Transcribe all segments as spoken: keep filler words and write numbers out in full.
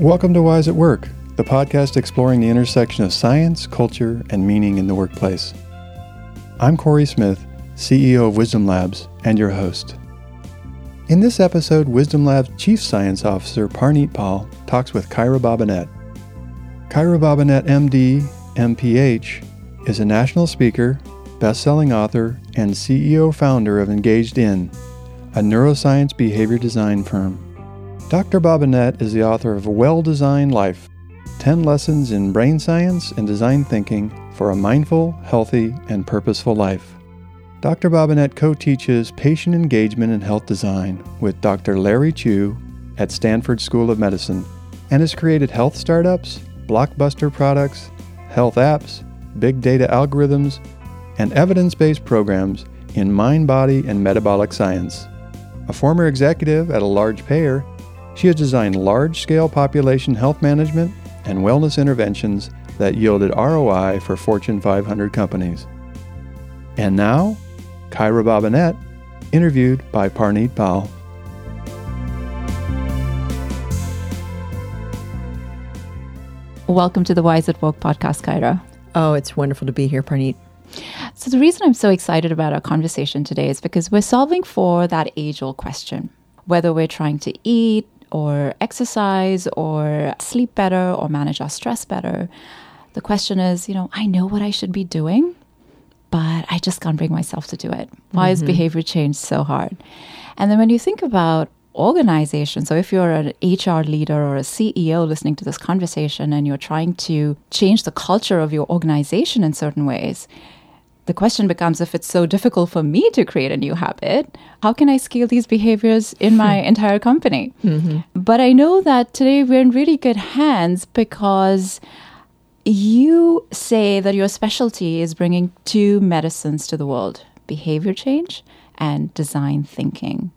Welcome to Wise at Work, the podcast exploring the intersection of science, culture, and meaning in the workplace. I'm Corey Smith, C E O of Wisdom Labs, and your host. In this episode, Wisdom Labs Chief Science Officer Parneet Pal talks with Kyra Bobinet. Kyra Bobinet, M D, M P H, is a national speaker, best-selling author, and C E O founder of Engaged In, a neuroscience behavior design firm. Doctor Bobinet is the author of Well-Designed Life, ten Lessons in Brain Science and Design Thinking for a Mindful, Healthy, and Purposeful Life. Doctor Bobinet co-teaches patient engagement and health design with Doctor Larry Chu at Stanford School of Medicine and has created health startups, blockbuster products, health apps, big data algorithms, and evidence-based programs in mind, body, and metabolic science. A former executive at a large payer, she has designed large-scale population health management and wellness interventions that yielded R O I for Fortune five hundred companies. And now, Kyra Bobinet, interviewed by Parneet Pal. Welcome to the Wise at Work podcast, Kyra. Oh, it's wonderful to be here, Parneet. So the reason I'm so excited about our conversation today is because we're solving for that age-old question. Whether we're trying to eat or exercise or sleep better or manage our stress better, the question is, you know, I know what I should be doing, but I just can't bring myself to do it. Why mm-hmm. is behavior change so hard? And then when you think about organization, so if you're an H R leader or a C E O listening to this conversation and you're trying to change the culture of your organization in certain ways, the question becomes, if it's so difficult for me to create a new habit, how can I scale these behaviors in my entire company? Mm-hmm. But I know that today we're in really good hands because you say that your specialty is bringing two medicines to the world, behavior change and design thinking.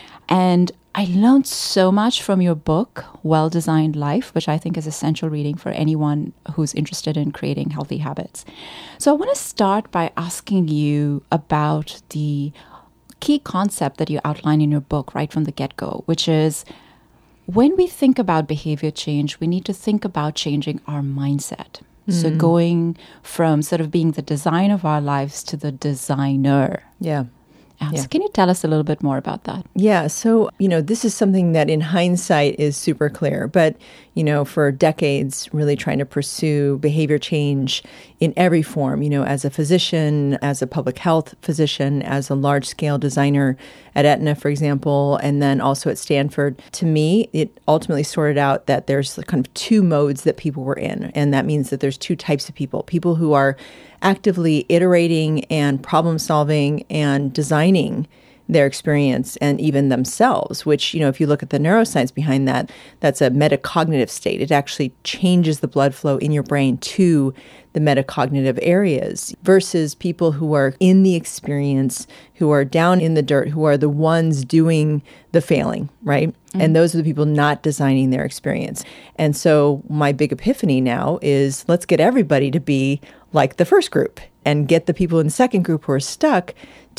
And I learned so much from your book, Well-Designed Life, which I think is essential reading for anyone who's interested in creating healthy habits. So I want to start by asking you about the key concept that you outline in your book right from the get-go, which is when we think about behavior change, we need to think about changing our mindset. Mm-hmm. So going from sort of being the design of our lives to the designer. Yeah. Um, yeah. So can you tell us a little bit more about that? Yeah. So, you know, this is something that in hindsight is super clear. But, you know, for decades, really trying to pursue behavior change in every form, you know, as a physician, as a public health physician, as a large scale designer at Aetna, for example, and then also at Stanford. To me, it ultimately sorted out that there's kind of two modes that people were in. And that means that there's two types of people, people who are actively iterating and problem solving and designing their experience and even themselves, which, you know, if you look at the neuroscience behind that, that's a metacognitive state. It actually changes the blood flow in your brain to the metacognitive areas versus people who are in the experience, who are down in the dirt, who are the ones doing the failing, right? Mm-hmm. And those are the people not designing their experience. And so my big epiphany now is let's get everybody to be like the first group and get the people in the second group who are stuck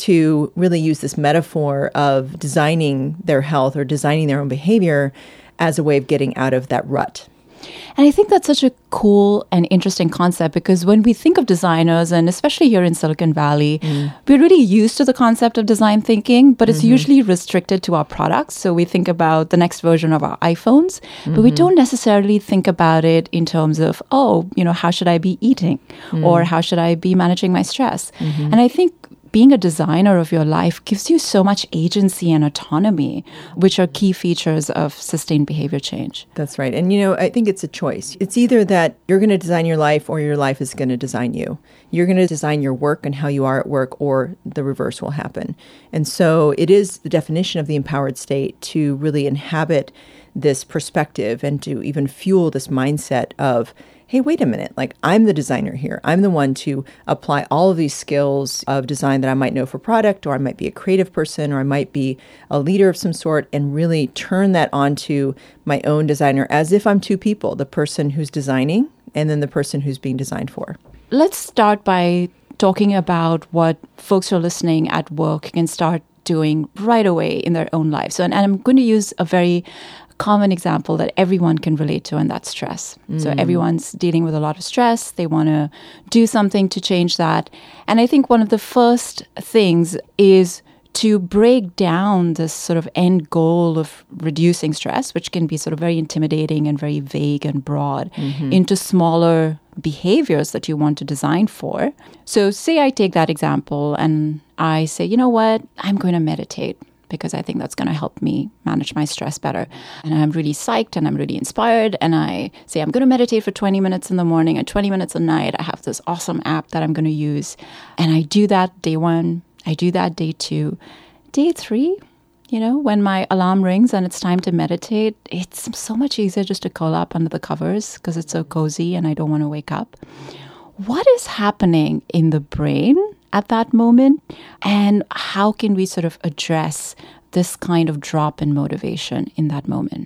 to really use this metaphor of designing their health or designing their own behavior as a way of getting out of that rut. And I think that's such a cool and interesting concept because when we think of designers, and especially here in Silicon Valley, mm. we're really used to the concept of design thinking, but it's mm-hmm. usually restricted to our products. So we think about the next version of our iPhones, mm-hmm. but we don't necessarily think about it in terms of, oh, you know, how should I be eating? Mm. Or how should I be managing my stress? Mm-hmm. And I think being a designer of your life gives you so much agency and autonomy, which are key features of sustained behavior change. That's right. And, you know, I think it's a choice. It's either that you're going to design your life or your life is going to design you. You're going to design your work and how you are at work, or the reverse will happen. And so it is the definition of the empowered state to really inhabit this perspective and to even fuel this mindset of, hey, wait a minute, like I'm the designer here. I'm the one to apply all of these skills of design that I might know for product, or I might be a creative person, or I might be a leader of some sort, and really turn that onto my own designer as if I'm two people, the person who's designing and then the person who's being designed for. Let's start by talking about what folks who are listening at work can start doing right away in their own lives. So, and, and I'm going to use a very common example that everyone can relate to, and that's stress. Mm. So everyone's dealing with a lot of stress. They want to do something to change that. And I think one of the first things is to break down this sort of end goal of reducing stress, which can be sort of very intimidating and very vague and broad, mm-hmm. into smaller behaviors that you want to design for. So say I take that example and I say, you know what, I'm going to meditate because I think that's going to help me manage my stress better. And I'm really psyched and I'm really inspired. And I say, I'm going to meditate for twenty minutes in the morning and twenty minutes at night. I have this awesome app that I'm going to use. And I do that day one. I do that day two. Day three, you know, when my alarm rings and it's time to meditate, it's so much easier just to curl up under the covers because it's so cozy and I don't want to wake up. What is happening in the brain at that moment? And how can we sort of address this kind of drop in motivation in that moment?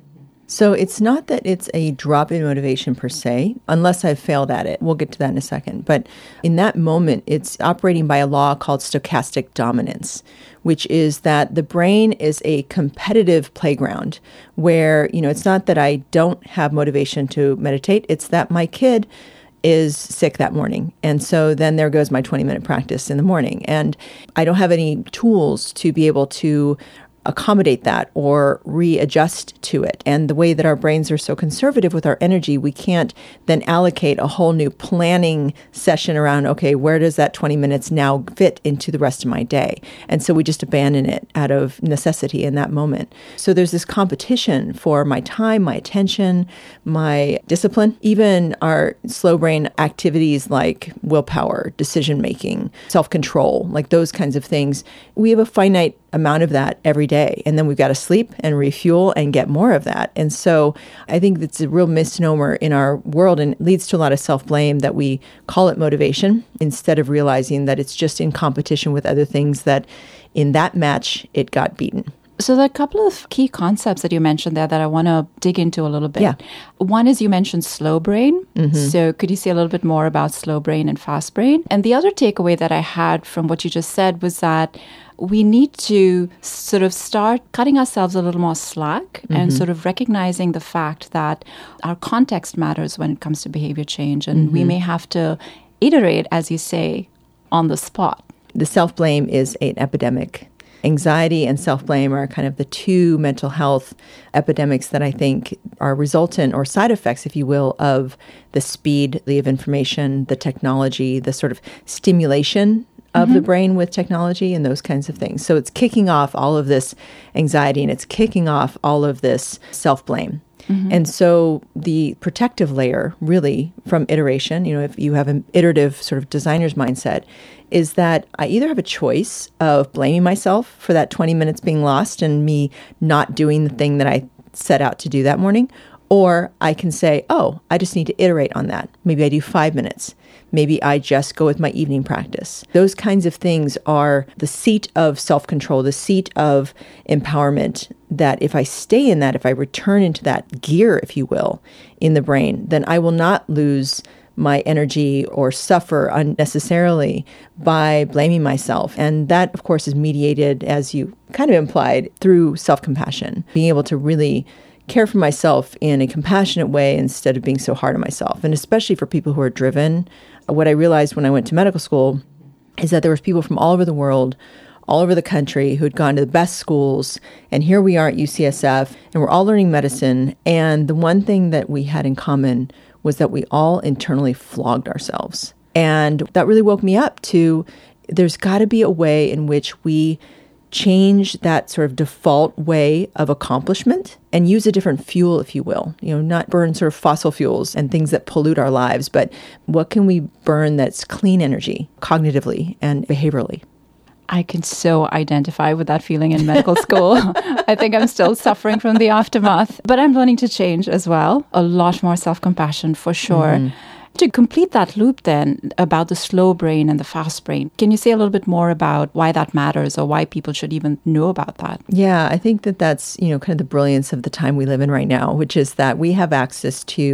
So it's not that it's a drop in motivation per se, unless I've failed at it. We'll get to that in a second. But in that moment, it's operating by a law called stochastic dominance, which is that the brain is a competitive playground where, you know, it's not that I don't have motivation to meditate. It's that my kid is sick that morning. And so then there goes my twenty minute practice in the morning. And I don't have any tools to be able to accommodate that or readjust to it. And the way that our brains are so conservative with our energy, we can't then allocate a whole new planning session around, okay, where does that twenty minutes now fit into the rest of my day? And so we just abandon it out of necessity in that moment. So there's this competition for my time, my attention, my discipline, even our slow brain activities like willpower, decision-making, self-control, like those kinds of things. We have a finite amount of that every day. And then we've got to sleep and refuel and get more of that. And so I think it's a real misnomer in our world and it leads to a lot of self-blame that we call it motivation instead of realizing that it's just in competition with other things that in that match, it got beaten. So there are a couple of key concepts that you mentioned there that I want to dig into a little bit. Yeah. One is you mentioned slow brain. Mm-hmm. So could you say a little bit more about slow brain and fast brain? And the other takeaway that I had from what you just said was that we need to sort of start cutting ourselves a little more slack mm-hmm. and sort of recognizing the fact that our context matters when it comes to behavior change. And mm-hmm. we may have to iterate, as you say, on the spot. The self-blame is an epidemic. Anxiety and self-blame are kind of the two mental health epidemics that I think are resultant or side effects, if you will, of the speed of information, the technology, the sort of stimulation of mm-hmm. the brain with technology and those kinds of things. So it's kicking off all of this anxiety and it's kicking off all of this self-blame. Mm-hmm. And so the protective layer really from iteration, you know, if you have an iterative sort of designer's mindset, is that I either have a choice of blaming myself for that twenty minutes being lost and me not doing the thing that I set out to do that morning, or I can say, oh, I just need to iterate on that. Maybe I do five minutes. Maybe I just go with my evening practice. Those kinds of things are the seat of self-control, the seat of empowerment, that if I stay in that, if I return into that gear, if you will, in the brain, then I will not lose my energy or suffer unnecessarily by blaming myself. And that, of course, is mediated, as you kind of implied, through self-compassion, being able to really care for myself in a compassionate way instead of being so hard on myself. And especially for people who are driven, what I realized when I went to medical school is that there was people from all over the world, all over the country who had gone to the best schools. And here we are at U C S F, and we're all learning medicine. And the one thing that we had in common was that we all internally flogged ourselves. And that really woke me up to, there's got to be a way in which we change that sort of default way of accomplishment and use a different fuel, if you will, you know, not burn sort of fossil fuels and things that pollute our lives, but what can we burn that's clean energy cognitively and behaviorally? I can so identify with that feeling in medical school. I think I'm still suffering from the aftermath, but I'm learning to change as well. A lot more self-compassion for sure. Mm-hmm. To complete that loop then about the slow brain and the fast brain, can you say a little bit more about why that matters or why people should even know about that? Yeah, I think that that's, you know, kind of the brilliance of the time we live in right now, which is that we have access to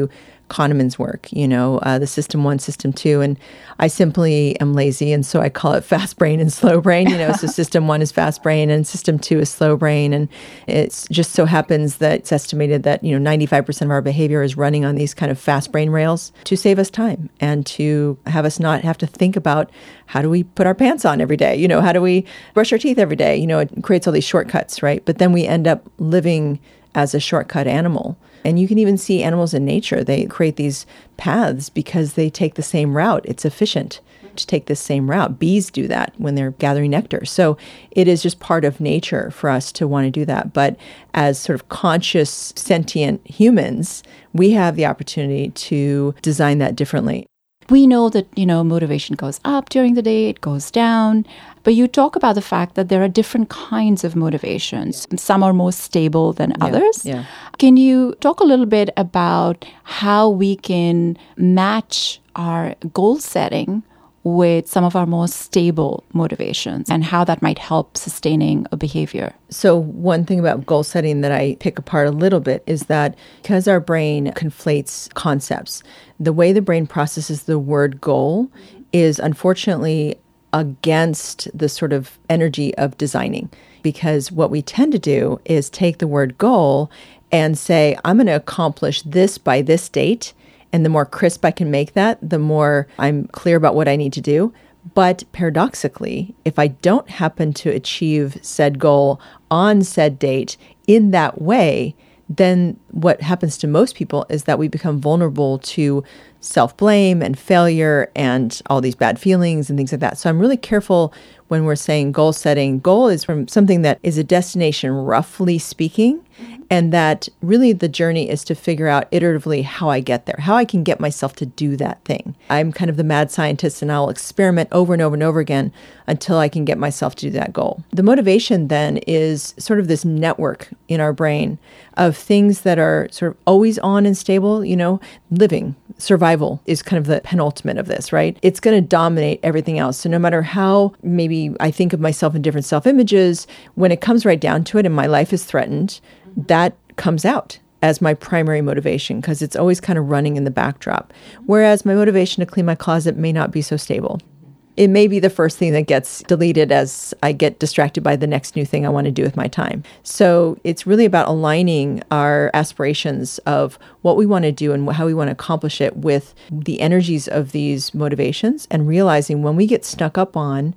Kahneman's work, you know, uh, the system one, system two. And I simply am lazy. And so I call it fast brain and slow brain, you know, so system one is fast brain and system two is slow brain. And it just so happens that it's estimated that, you know, ninety-five percent of our behavior is running on these kind of fast brain rails to save us time and to have us not have to think about how do we put our pants on every day? You know, how do we brush our teeth every day? You know, it creates all these shortcuts, right? But then we end up living as a shortcut animal. And you can even see animals in nature. They create these paths because they take the same route. It's efficient to take this same route. Bees do that when they're gathering nectar. So it is just part of nature for us to want to do that. But as sort of conscious, sentient humans, we have the opportunity to design that differently. We know that, you know, motivation goes up during the day, it goes down. But you talk about the fact that there are different kinds of motivations. Some are more stable than Yeah, others. yeah. Can you talk a little bit about how we can match our goal setting with some of our more stable motivations and how that might help sustaining a behavior? So one thing about goal setting that I pick apart a little bit is that because our brain conflates concepts, the way the brain processes the word goal is unfortunately against the sort of energy of designing. Because what we tend to do is take the word goal and say, I'm going to accomplish this by this date. And the more crisp I can make that, the more I'm clear about what I need to do. But paradoxically, if I don't happen to achieve said goal on said date in that way, then what happens to most people is that we become vulnerable to self-blame and failure and all these bad feelings and things like that. So I'm really careful when we're saying goal setting. Goal is from something that is a destination, roughly speaking, and that really the journey is to figure out iteratively how I get there, how I can get myself to do that thing. I'm kind of the mad scientist and I'll experiment over and over and over again until I can get myself to do that goal. The motivation then is sort of this network in our brain of things that are sort of always on and stable, you know, living. Survival is kind of the penultimate of this, right? It's going to dominate everything else. So no matter how maybe I think of myself in different self-images, when it comes right down to it and my life is threatened, that comes out as my primary motivation because it's always kind of running in the backdrop. Whereas my motivation to clean my closet may not be so stable. It may be the first thing that gets deleted as I get distracted by the next new thing I want to do with my time. So it's really about aligning our aspirations of what we want to do and how we want to accomplish it with the energies of these motivations and realizing when we get stuck up on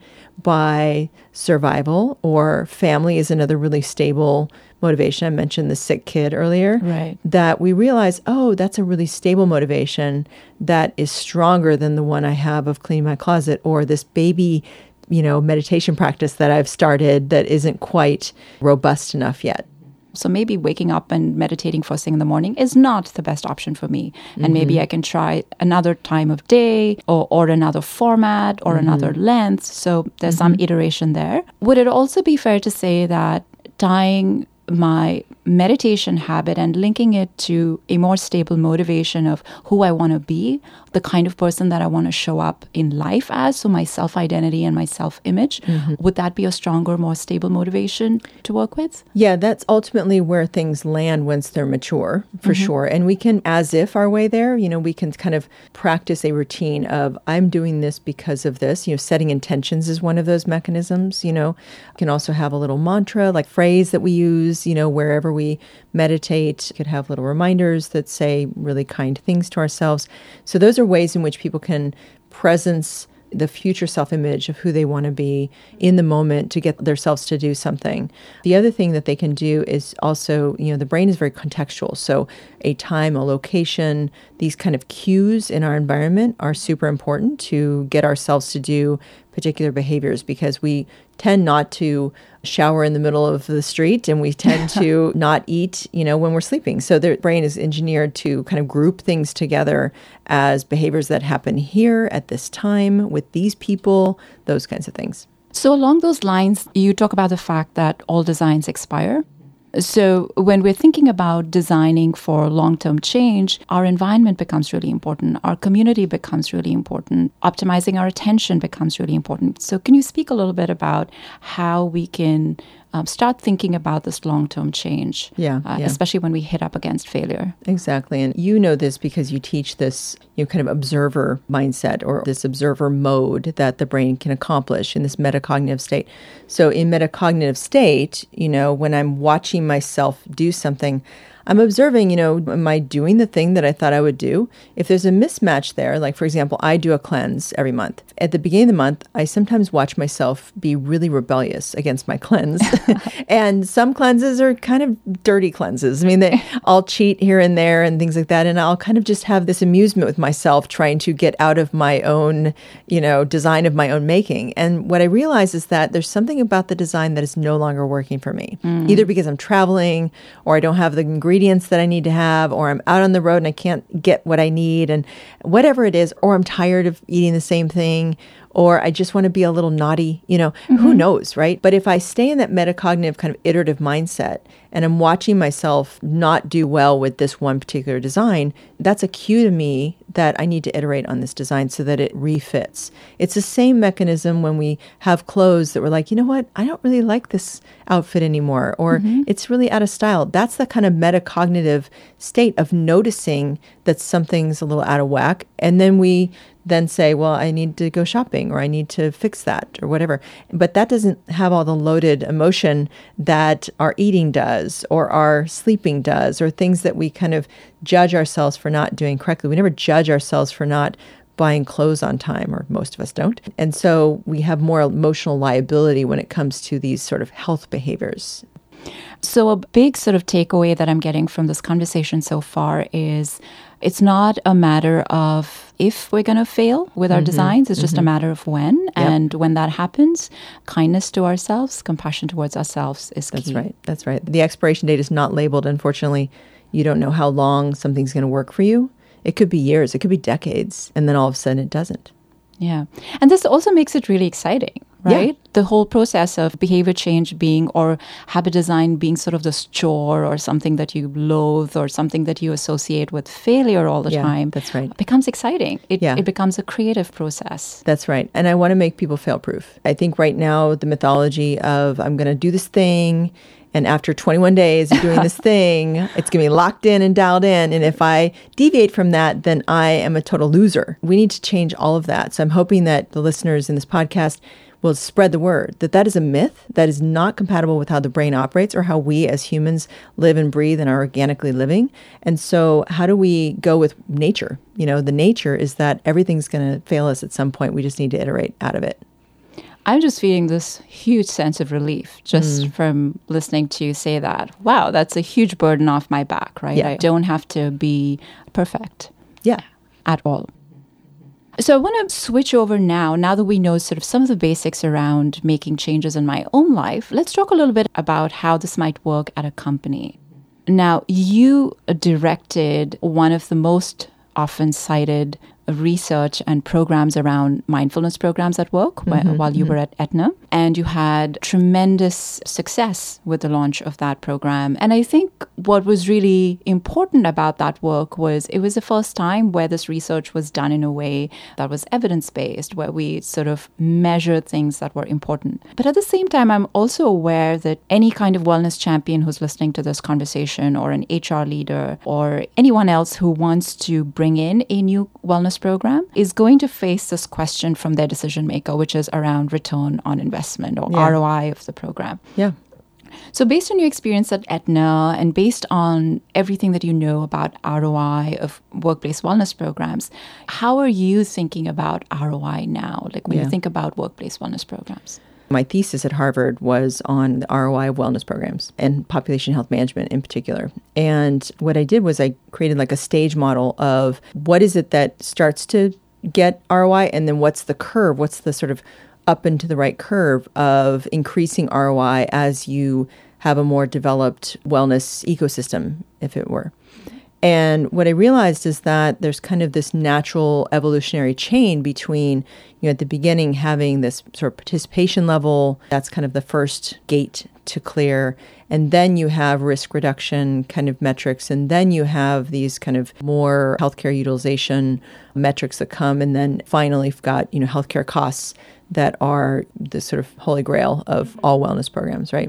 by survival or family is another really stable motivation. I mentioned the sick kid earlier. Right. That we realize, oh, that's a really stable motivation that is stronger than the one I have of cleaning my closet or this baby, you know, meditation practice that I've started that isn't quite robust enough yet. So maybe waking up and meditating first thing in the morning is not the best option for me. And mm-hmm. maybe I can try another time of day or, or another format or mm-hmm. another length. So there's mm-hmm. some iteration there. Would it also be fair to say that tying my meditation habit and linking it to a more stable motivation of who I want to be, the kind of person that I want to show up in life as, so my self-identity and my self-image, mm-hmm. would that be a stronger, more stable motivation to work with? Yeah, that's ultimately where things land once they're mature, for mm-hmm. sure. And we can, as if our way there, you know, we can kind of practice a routine of, I'm doing this because of this. You know, setting intentions is one of those mechanisms, you know. You can also have a little mantra, like phrase that we use, you know, wherever we meditate. You could have little reminders that say really kind things to ourselves. So those are ways in which people can presence the future self-image of who they want to be in the moment to get themselves to do something. The other thing that they can do is also, you know, the brain is very contextual. So a time, a location, these kind of cues in our environment are super important to get ourselves to do particular behaviors because we tend not to shower in the middle of the street and we tend to not eat, you know, when we're sleeping. So the brain is engineered to kind of group things together as behaviors that happen here at this time with these people, those kinds of things. So along those lines, you talk about the fact that all designs expire. So when we're thinking about designing for long-term change, our environment becomes really important. Our community becomes really important. Optimizing our attention becomes really important. So can you speak a little bit about how we can um, start thinking about this long-term change, Yeah, uh, yeah. especially when we hit up against failure. Exactly. And you know this because you teach this, you know, kind of observer mindset or this observer mode that the brain can accomplish in this metacognitive state. So in metacognitive state, you know, when I'm watching myself do something, I'm observing, you know, am I doing the thing that I thought I would do? If there's a mismatch there, like for example, I do a cleanse every month. At the beginning of the month, I sometimes watch myself be really rebellious against my cleanse. And some cleanses are kind of dirty cleanses. I mean, they, I'll cheat here and there and things like that. And I'll kind of just have this amusement with myself trying to get out of my own, you know, design of my own making. And what I realize is that there's something about the design that is no longer working for me, mm. either because I'm traveling or I don't have the ingredients that I need to have, or I'm out on the road and I can't get what I need, and whatever it is, or I'm tired of eating the same thing, or I just want to be a little naughty, you know, mm-hmm. who knows, right? But if I stay in that metacognitive kind of iterative mindset and I'm watching myself not do well with this one particular design, that's a cue to me that I need to iterate on this design so that it refits. It's the same mechanism when we have clothes that we're like, you know what, I don't really like this outfit anymore, or mm-hmm. it's really out of style. That's the kind of metacognitive state of noticing that something's a little out of whack. And then we then say, well, I need to go shopping, or I need to fix that, or whatever. But that doesn't have all the loaded emotion that our eating does, or our sleeping does, or things that we kind of judge ourselves for not doing correctly. We never judge ourselves for not buying clothes on time, or most of us don't. And so we have more emotional liability when it comes to these sort of health behaviors. So a big sort of takeaway that I'm getting from this conversation so far is it's not a matter of if we're going to fail with our mm-hmm. designs. It's just mm-hmm. a matter of when. Yep. And when that happens, kindness to ourselves, compassion towards ourselves is key. That's right. That's right. The expiration date is not labeled. Unfortunately, you don't know how long something's going to work for you. It could be years. It could be decades. And then all of a sudden it doesn't. Yeah. And this also makes it really exciting, right? Yeah. The whole process of behavior change being, or habit design being sort of this chore or something that you loathe or something that you associate with failure all the yeah, time. That's right. Becomes exciting. It, yeah. it becomes a creative process. That's right. And I want to make people fail-proof. I think right now the mythology of I'm going to do this thing, and after twenty-one days of doing this thing, it's going to be locked in and dialed in. And if I deviate from that, then I am a total loser. We need to change all of that. So I'm hoping that the listeners in this podcast will spread the word that that is a myth that is not compatible with how the brain operates or how we as humans live and breathe and are organically living. And so how do we go with nature? You know, the nature is that everything's going to fail us at some point. We just need to iterate out of it. I'm just feeling this huge sense of relief just mm. from listening to you say that. Wow, that's a huge burden off my back, right? Yeah. I don't have to be perfect. Yeah. At all. So I want to switch over now, now that we know sort of some of the basics around making changes in my own life. Let's talk a little bit about how this might work at a company. Now, you directed one of the most often cited research and programs around mindfulness programs at work mm-hmm, while you mm-hmm. were at Aetna. And you had tremendous success with the launch of that program. And I think what was really important about that work was it was the first time where this research was done in a way that was evidence-based, where we sort of measured things that were important. But at the same time, I'm also aware that any kind of wellness champion who's listening to this conversation, or an H R leader, or anyone else who wants to bring in a new wellness program is going to face this question from their decision maker, which is around return on investment, or yeah. R O I of the program. Yeah. So based on your experience at Aetna and based on everything that you know about R O I of workplace wellness programs, how are you thinking about R O I now? Like when yeah. you think about workplace wellness programs? My thesis at Harvard was on the R O I of wellness programs and population health management in particular. And what I did was I created like a stage model of what is it that starts to get R O I, and then what's the curve, what's the sort of up and to the right curve of increasing R O I as you have a more developed wellness ecosystem, if it were. And what I realized is that there's kind of this natural evolutionary chain between, you know, at the beginning having this sort of participation level, that's kind of the first gate to clear. And then you have risk reduction kind of metrics. And then you have these kind of more healthcare utilization metrics that come. And then finally you've got, you know, healthcare costs that are the sort of holy grail of all wellness programs, right?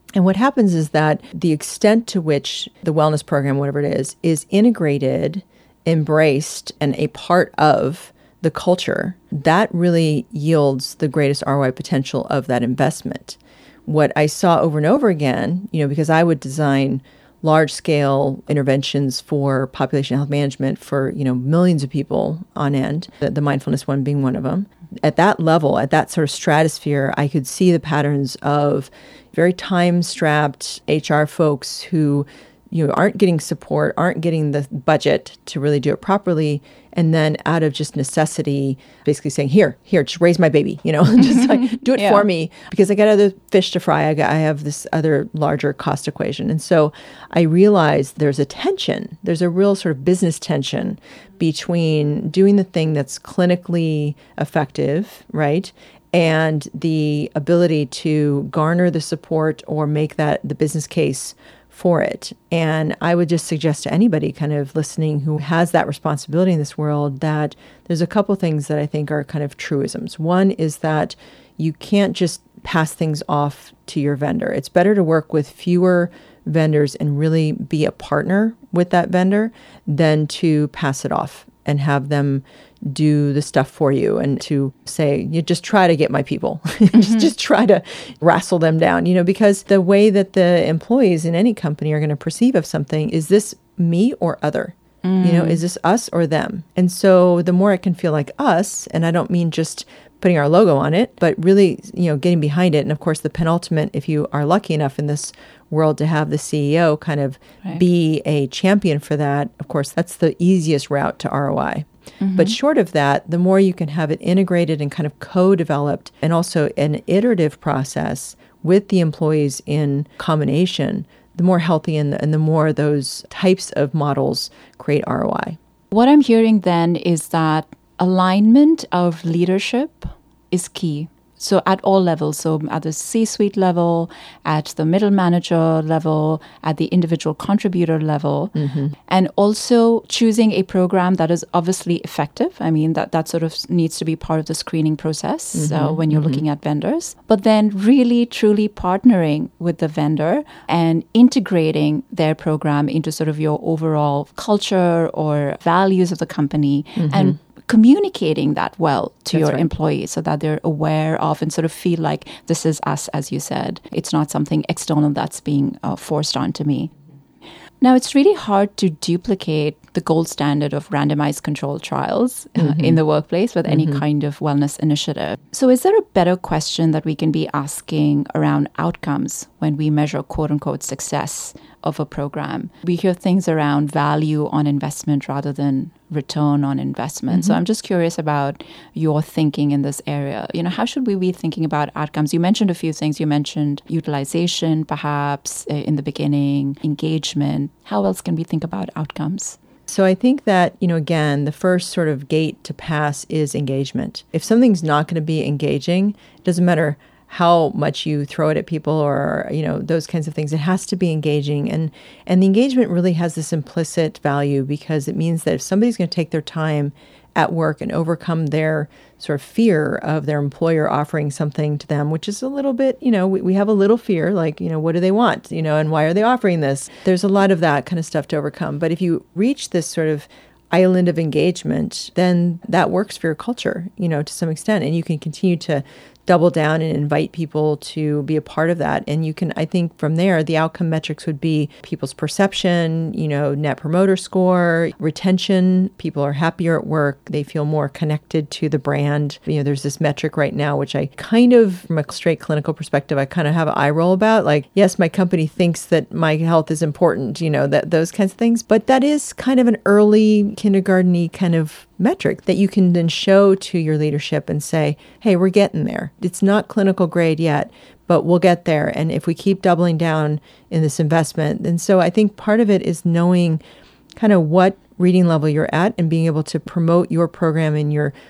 And what happens is that the extent to which the wellness program, whatever it is, is integrated, embraced, and a part of the culture, that really yields the greatest R O I potential of that investment. What I saw over and over again, you know, because I would design large-scale interventions for population health management for, you know, millions of people on end, the, the mindfulness one being one of them. At that level, at that sort of stratosphere, I could see the patterns of very time-strapped H R folks who, you know, aren't getting support, aren't getting the budget to really do it properly, and then out of just necessity, basically saying, here, here, just raise my baby, you know, just like do it yeah. for me because I got other fish to fry. I, got, I have this other larger cost equation. And so I realized there's a tension. There's a real sort of business tension between doing the thing that's clinically effective, right, and the ability to garner the support or make that the business case for it. And I would just suggest to anybody kind of listening who has that responsibility in this world that there's a couple things that I think are kind of truisms. One is that you can't just pass things off to your vendor. It's better to work with fewer vendors and really be a partner with that vendor than to pass it off and have them do the stuff for you and to say, you just try to get my people, mm-hmm. just, just try to wrestle them down, you know, because the way that the employees in any company are going to perceive of something is this me or other, mm. you know, is this us or them? And so the more it can feel like us, and I don't mean just putting our logo on it, but really, you know, getting behind it. And of course, the penultimate, if you are lucky enough in this world to have the C E O kind of right. be a champion for that, of course, that's the easiest route to R O I. Mm-hmm. But short of that, the more you can have it integrated and kind of co-developed and also an iterative process with the employees in combination, the more healthy and the, and the more those types of models create R O I. What I'm hearing then is that alignment of leadership is key. So at all levels, so at the C-suite level, at the middle manager level, at the individual contributor level, mm-hmm. and also choosing a program that is obviously effective. I mean, that, that sort of needs to be part of the screening process mm-hmm. uh, when you're mm-hmm. looking at vendors. But then really, truly partnering with the vendor and integrating their program into sort of your overall culture or values of the company mm-hmm. and communicating that well to That's your right. employees so that they're aware of and sort of feel like this is us, as you said. It's not something external that's being uh, forced onto me. Now, it's really hard to duplicate the gold standard of randomized controlled trials uh, mm-hmm. in the workplace with mm-hmm. any kind of wellness initiative. So is there a better question that we can be asking around outcomes when we measure quote-unquote success of a program? We hear things around value on investment rather than return on investment. Mm-hmm. So I'm just curious about your thinking in this area. You know, how should we be thinking about outcomes? You mentioned a few things. You mentioned utilization, perhaps uh, in the beginning, engagement. How else can we think about outcomes? So I think that, you know, again, the first sort of gate to pass is engagement. If something's not going to be engaging, it doesn't matter how much you throw it at people or, you know, those kinds of things. It has to be engaging. And, and the engagement really has this implicit value because it means that if somebody's going to take their time at work and overcome their sort of fear of their employer offering something to them, which is a little bit, you know, we, we have a little fear, like, you know, what do they want, you know, and why are they offering this? There's a lot of that kind of stuff to overcome. But if you reach this sort of island of engagement, then that works for your culture, you know, to some extent, and you can continue to double down and invite people to be a part of that. And you can, I think from there, the outcome metrics would be people's perception, you know, net promoter score, retention. People are happier at work. They feel more connected to the brand. You know, there's this metric right now, which I kind of, from a straight clinical perspective, I kind of have an eye roll about. Like, yes, my company thinks that my health is important, you know, that those kinds of things. But that is kind of an early kindergarten-y kind of metric that you can then show to your leadership and say, hey, we're getting there. It's not clinical grade yet, but we'll get there. And if we keep doubling down in this investment, and so I think part of it is knowing kind of what reading level you're at and being able to promote your program and your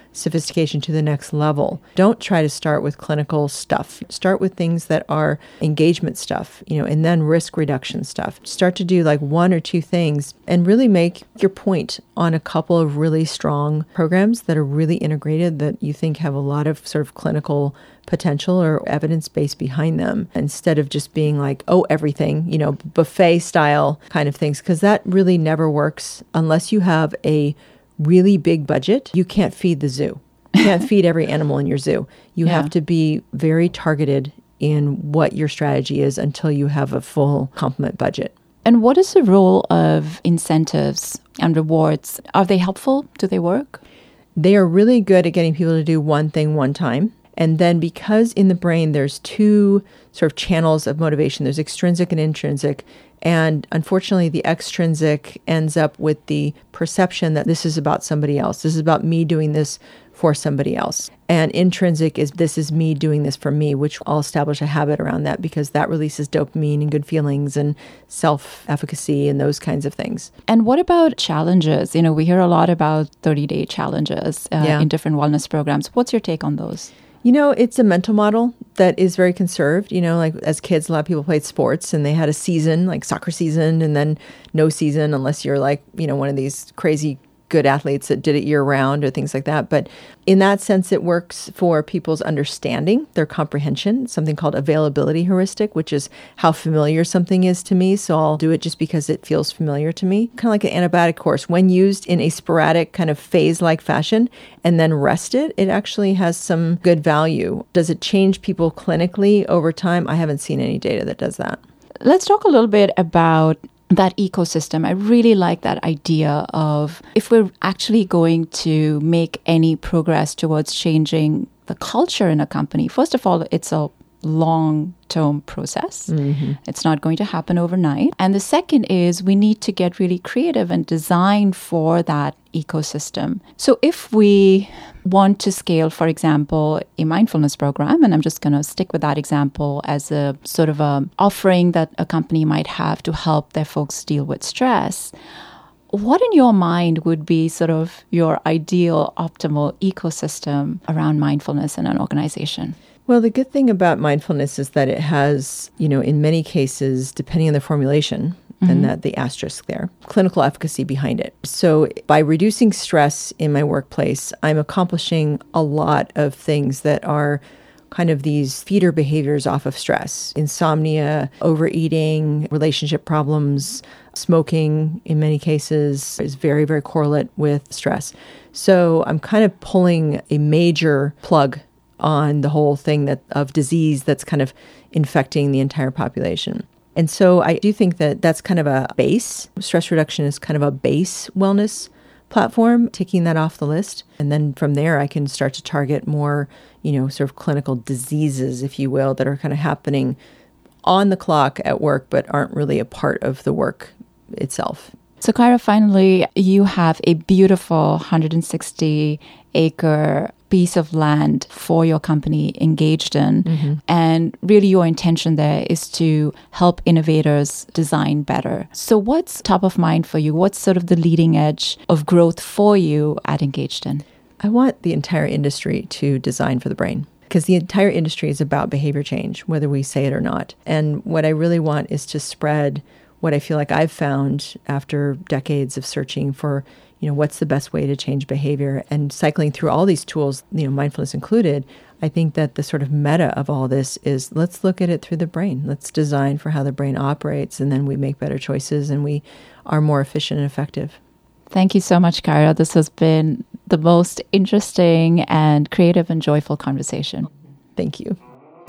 sophistication to the next level. Don't try to start with clinical stuff. Start with things that are engagement stuff, you know, and then risk reduction stuff. Start to do like one or two things and really make your point on a couple of really strong programs that are really integrated, that you think have a lot of sort of clinical potential or evidence base behind them, instead of just being like, oh, everything, you know, buffet style kind of things, because that really never works unless you have a really big budget. You can't feed the zoo. You can't feed every animal in your zoo. You yeah. have to be very targeted in what your strategy is until you have a full complement budget. And what is the role of incentives and rewards? Are they helpful? Do they work? They are really good at getting people to do one thing one time. And then because in the brain, there's two sort of channels of motivation. There's extrinsic and intrinsic. And unfortunately, the extrinsic ends up with the perception that this is about somebody else. This is about me doing this for somebody else. And intrinsic is this is me doing this for me, which I'll establish a habit around that because that releases dopamine and good feelings and self-efficacy and those kinds of things. And what about challenges? You know, we hear a lot about thirty-day challenges uh, yeah. in different wellness programs. What's your take on those? You know, it's a mental model that is very conserved. You know, like as kids, a lot of people played sports and they had a season, like soccer season, and then no season unless you're like, you know, one of these crazy good athletes that did it year round or things like that. But in that sense, it works for people's understanding, their comprehension, something called availability heuristic, which is how familiar something is to me. So I'll do it just because it feels familiar to me. Kind of like an antibiotic course. When used in a sporadic kind of phase-like fashion and then rested, it actually has some good value. Does it change people clinically over time? I haven't seen any data that does that. Let's talk a little bit about that ecosystem. I really like that idea of if we're actually going to make any progress towards changing the culture in a company, first of all, it's a long-term process. Mm-hmm. It's not going to happen overnight. And the second is we need to get really creative and design for that ecosystem. So if we want to scale, for example, a mindfulness program, and I'm just going to stick with that example as a sort of a offering that a company might have to help their folks deal with stress, what in your mind would be sort of your ideal, optimal ecosystem around mindfulness in an organization? Well, the good thing about mindfulness is that it has, you know, in many cases, depending on the formulation, mm-hmm. and that the asterisk there, clinical efficacy behind it. So by reducing stress in my workplace, I'm accomplishing a lot of things that are kind of these feeder behaviors off of stress. Insomnia, overeating, relationship problems, smoking in many cases is very, very correlate with stress. So I'm kind of pulling a major plug on the whole thing that of disease that's kind of infecting the entire population. And so I do think that that's kind of a base. Stress reduction is kind of a base wellness platform, taking that off the list. And then from there, I can start to target more, you know, sort of clinical diseases, if you will, that are kind of happening on the clock at work, but aren't really a part of the work itself. So, Kyra, finally, you have a beautiful one hundred sixty acre piece of land for your company engaged in. Mm-hmm. And really your intention there is to help innovators design better. So what's top of mind for you? What's sort of the leading edge of growth for you at Engaged In? I want the entire industry to design for the brain, because the entire industry is about behavior change, whether we say it or not. And what I really want is to spread what I feel like I've found after decades of searching for, you know, what's the best way to change behavior, and cycling through all these tools, you know, mindfulness included. I think that the sort of meta of all this is let's look at it through the brain. Let's design for how the brain operates, and then we make better choices and we are more efficient and effective. Thank you so much, Kyra. This has been the most interesting and creative and joyful conversation. Thank you.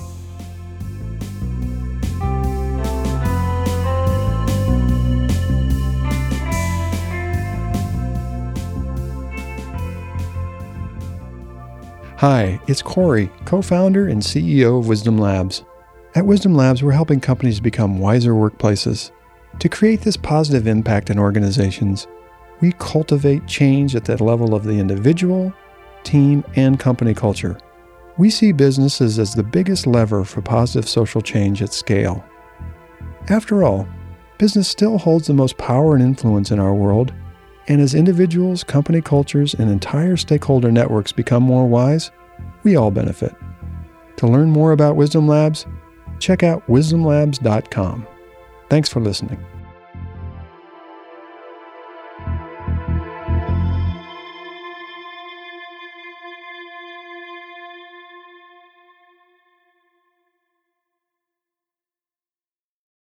Hi, it's Corey, co-founder and C E O of Wisdom Labs. At Wisdom Labs, we're helping companies become wiser workplaces. To create this positive impact in organizations, we cultivate change at the level of the individual, team, and company culture. We see businesses as the biggest lever for positive social change at scale. After all, business still holds the most power and influence in our world, And as individuals, company cultures, and entire stakeholder networks become more wise, we all benefit. To learn more about Wisdom Labs, check out wisdom labs dot com. Thanks for listening.